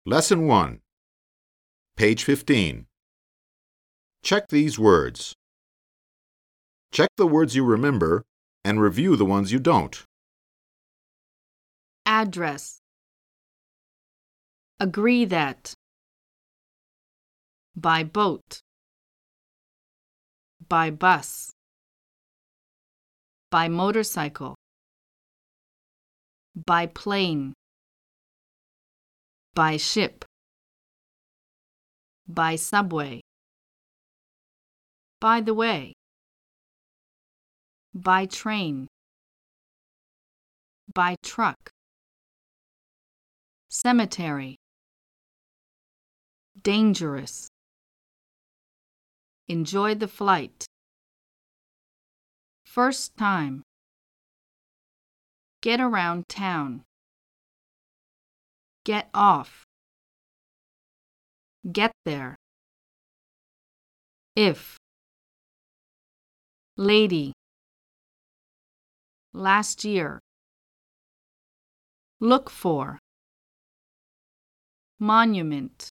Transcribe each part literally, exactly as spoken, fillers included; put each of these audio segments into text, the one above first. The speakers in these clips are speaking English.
Lesson one. Page fifteen. Check these words. Check the words you remember and review the ones you don't. Address. Agree that. By boat. By bus. By motorcycle. By plane. By ship. By subway. By the way. By train. By truck. Cemetery. Dangerous. Enjoy the flight. First time. Get around town. Get off. Get there. If. Lady. Last year. Look for. Monument.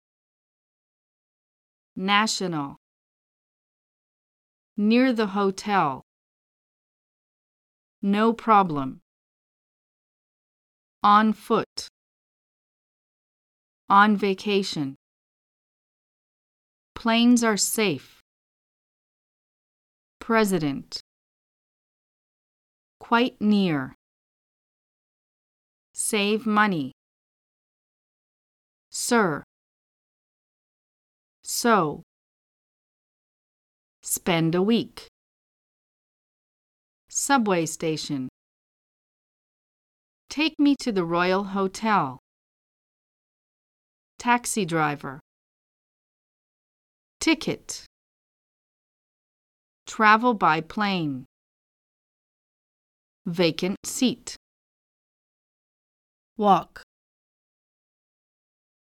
National. Near the hotel. No problem. On foot. On vacation. Planes are safe. President. Quite near. Save money. Sir. So. Spend a week. Subway station. Take me to the Royal Hotel. Taxi driver. Ticket. Travel by plane. Vacant seat. Walk.